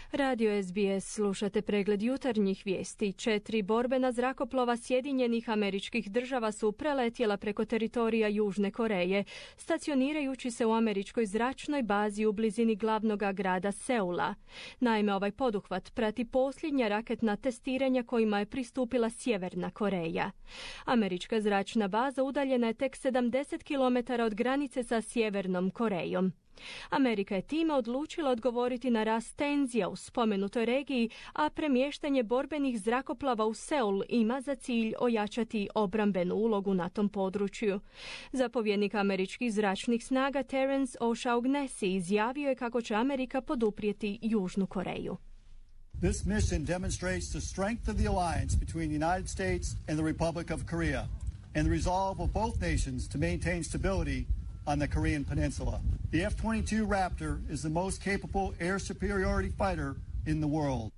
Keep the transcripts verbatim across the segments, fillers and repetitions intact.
Radio S B S slušate pregled jutarnjih vijesti. Četiri borbena zrakoplova Sjedinjenih Američkih Država su preletjela preko teritorija Južne Koreje, stacionirajući se u američkoj zračnoj bazi u blizini glavnog grada Seula. Naime, ovaj poduhvat prati posljednja raketna testiranja kojima je pristupila Sjeverna Koreja. Američka zračna baza udaljena je tek sedamdeset kilometara od granice sa Sjevernom Korejom. Amerika je time odlučila odgovoriti na rast tenzija u spomenutoj regiji, a premještanje borbenih zrakoplova u Seul ima za cilj ojačati obrambenu ulogu na tom području. Zapovjednik američkih zračnih snaga Terence O'Shaughnessy izjavio je kako će Amerika poduprijeti Južnu Koreju. This mission demonstrates the strength of the alliance between the United States and the Republic of Korea and the resolve of both nations to maintain stability on the Korean Peninsula. The F twenty-two Raptor is the most capable air superiority fighter in the world.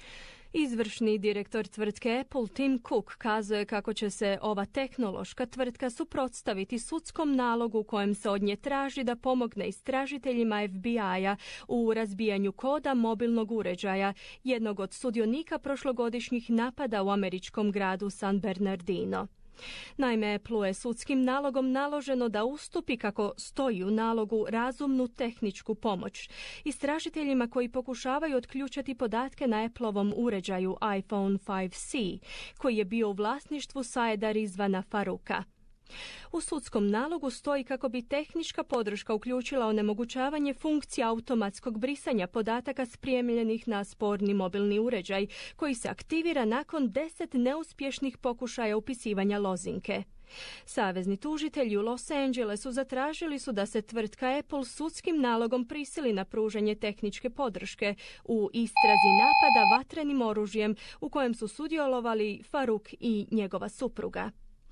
Izvršni direktor tvrtke Apple Tim Cook kazuje kako će se ova tehnološka tvrtka suprotstaviti sudskom nalogu kojem se od nje traži da pomogne istražiteljima F B I-a u razbijanju koda mobilnog uređaja, jednog od sudionika prošlogodišnjih napada u američkom gradu San Bernardino. Naime, Apple je sudskim nalogom naloženo da ustupi, kako stoji u nalogu, razumnu tehničku pomoć istražiteljima koji pokušavaju otključati podatke na Appleovom uređaju iPhone five C, koji je bio u vlasništvu Saeda Rizvana Faruka. U sudskom nalogu stoji kako bi tehnička podrška uključila onemogućavanje funkcija automatskog brisanja podataka spremljenih na sporni mobilni uređaj, koji se aktivira nakon deset neuspješnih pokušaja upisivanja lozinke. Savezni tužitelji u Los Angelesu zatražili su da se tvrtka Apple sudskim nalogom prisili na pružanje tehničke podrške u istrazi napada vatrenim oružjem u kojem su sudjelovali Faruk i njegova supruga.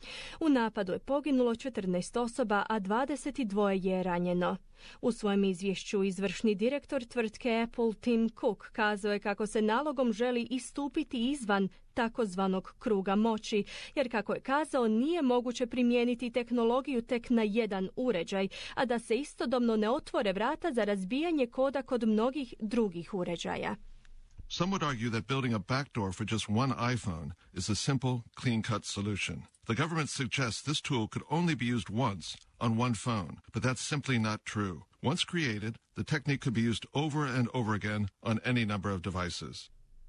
U napadu je poginulo četrnaest osoba, a dvadeset dva je ranjeno. U svojem izvješću izvršni direktor tvrtke Apple Tim Cook kazao je kako se nalogom želi istupiti izvan takozvanog kruga moći, jer kako je kazao nije moguće primijeniti tehnologiju tek na jedan uređaj, a da se istodobno ne otvore vrata za razbijanje koda kod mnogih drugih uređaja. Some would argue that building a backdoor for just one iPhone is a simple, clean-cut solution. The government suggests this tool could only be used once on one phone, but that's simply not true. Once created, the technique could be used over and over again on any number of devices.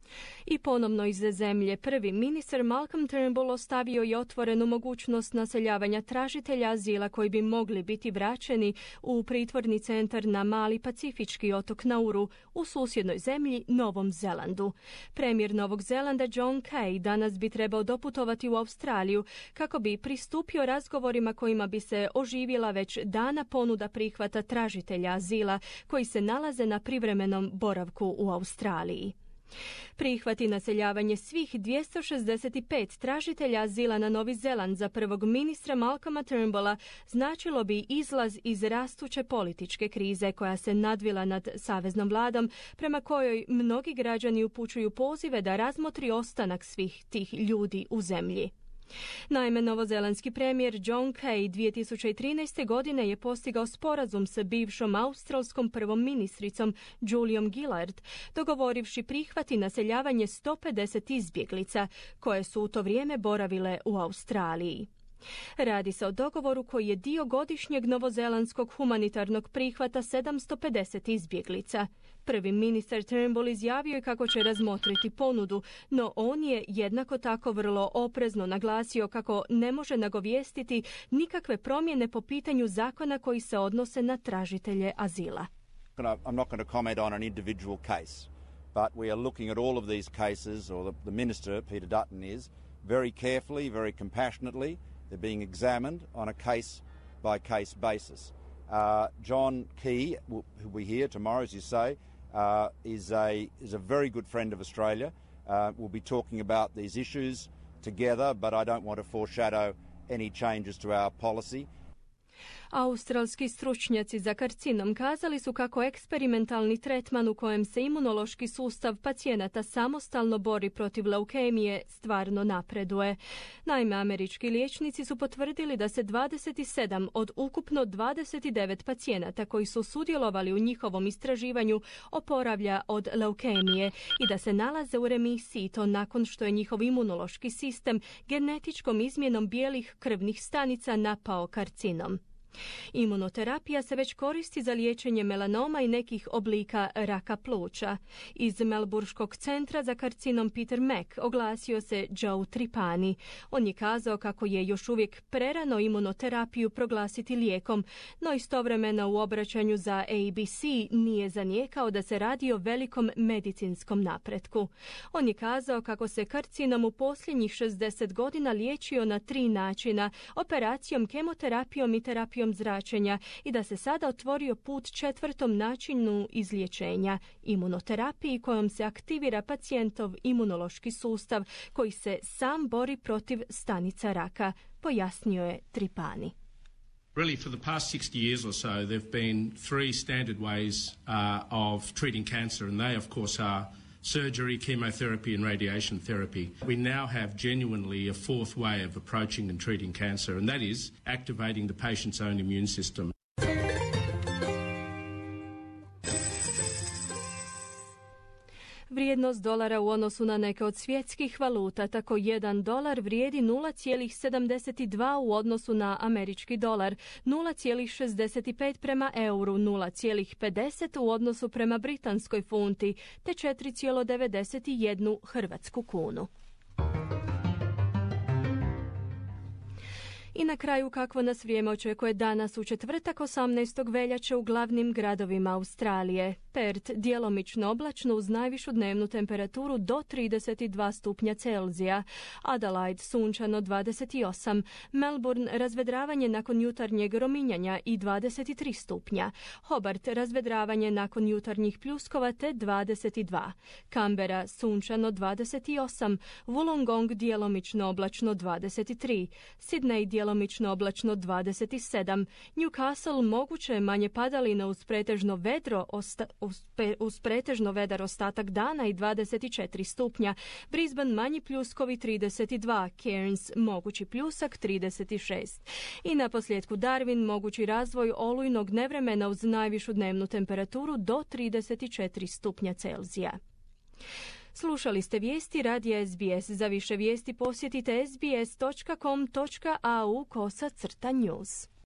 I ponovno iz zemlje prvi ministar Malcolm Turnbull ostavio je otvorenu mogućnost naseljavanja tražitelja azila koji bi mogli biti vraćeni u pritvorni centar na mali pacifički otok Nauru u susjednoj zemlji Novom Zelandu. Premijer Novog Zelanda John Key danas bi trebao doputovati u Australiju kako bi pristupio razgovorima kojima bi se oživjela već dana ponuda prihvata tražitelja azila koji se nalaze na privremenom boravku u Australiji. Prihvat i naseljavanje svih dvjesto šezdeset pet tražitelja azila na Novi Zeland za prvog ministra Malcolma Turnbulla značilo bi izlaz iz rastuće političke krize koja se nadvila nad saveznom vladom, prema kojoj mnogi građani upućuju pozive da razmotri ostanak svih tih ljudi u zemlji. Naime, novozelandski premijer John Key dvije tisuće trinaeste. godine je postigao sporazum sa bivšom australskom prvom ministricom Juliom Gillard, dogovorivši prihvat i naseljavanje sto pedeset izbjeglica koje su u to vrijeme boravile u Australiji. Radi se o dogovoru koji je dio godišnjeg novozelandskog humanitarnog prihvata sedamsto pedeset izbjeglica. Prvi ministar Turnbull izjavio je kako će razmotriti ponudu, no on je jednako tako vrlo oprezno naglasio kako ne može nagovijestiti nikakve promjene po pitanju zakona koji se odnose na tražitelje azila. I'm not going to comment on an individual case, but we are looking at all of these cases, or the, the minister, Peter Dutton, is very carefully, very compassionately. They're being examined on a case-by-case basis. Uh, John Key, who we hear tomorrow, as you say, uh, is a is a very good friend of Australia. Uh, we'll be talking about these issues together, but I don't want to foreshadow any changes to our policy. Australski stručnjaci za karcinom kazali su kako eksperimentalni tretman u kojem se imunološki sustav pacijenata samostalno bori protiv leukemije stvarno napreduje. Naime, američki liječnici su potvrdili da se dvadeset sedam od ukupno dvadeset devet pacijenata koji su sudjelovali u njihovom istraživanju oporavlja od leukemije i da se nalaze u remisiji, to nakon što je njihov imunološki sistem genetičkom izmjenom bijelih krvnih stanica napao karcinom. Imunoterapija se već koristi za liječenje melanoma i nekih oblika raka pluća. Iz Melburškog centra za karcinom Peter Mac oglasio se Joe Tripani. On je kazao kako je još uvijek prerano imunoterapiju proglasiti lijekom, no istovremeno u obraćanju za A B C nije zanijekao da se radi o velikom medicinskom napretku. On je kazao kako se karcinom u posljednjih šezdeset godina liječio na tri načina: operacijom, kemoterapijom i terapijom zračenja, i da se sada otvorio put četvrtom načinu izlječenja, imunoterapiji kojom se aktivira pacijentov imunološki sustav koji se sam bori protiv stanica raka, pojasnio je Tripani. Really, for the past sixty years or so, there have been three standard ways uh, of treating cancer, and they, of course, are surgery, chemotherapy and radiation therapy. We now have genuinely a fourth way of approaching and treating cancer, and that is activating the patient's own immune system. Vrijednost dolara u odnosu na neke od svjetskih valuta, tako jedan dolar vrijedi nula zarez sedamdeset dva u odnosu na američki dolar, nula zarez šezdeset pet prema euru, nula zarez pedeset u odnosu prema britanskoj funti, te četiri zarez devedeset jedan hrvatsku kunu. I na kraju, kakvo nas vrijeme očekuje danas u četvrtak osamnaestog veljače u glavnim gradovima Australije. Perth djelomično oblačno uz najvišu dnevnu temperaturu do trideset dva stupnja Celzija. Adelaide sunčano dvadeset osam. Melbourne razvedravanje nakon jutarnjeg rominjanja i dvadeset tri stupnja. Hobart razvedravanje nakon jutarnjih pljuskova te dvadeset dva. Canberra sunčano dvadeset osam. Wollongong djelomično oblačno dvadeset tri. Sydney djelomično oblačno dvadeset sedam. Newcastle moguće manje padalina uz pretežno vedro osta, uz, pe, uz pretežno vedar ostatak dana i dvadeset četiri stupnja. Brisbane manji pljuskovi trideset dva. Cairns mogući pljusak trideset šest. I na posljedku Darwin mogući razvoj olujnog nevremena uz najvišu dnevnu temperaturu do trideset četiri stupnja Celzija. Slušali ste vijesti radija S B S. Za više vijesti posjetite sbs točka com točka au kosa crta news.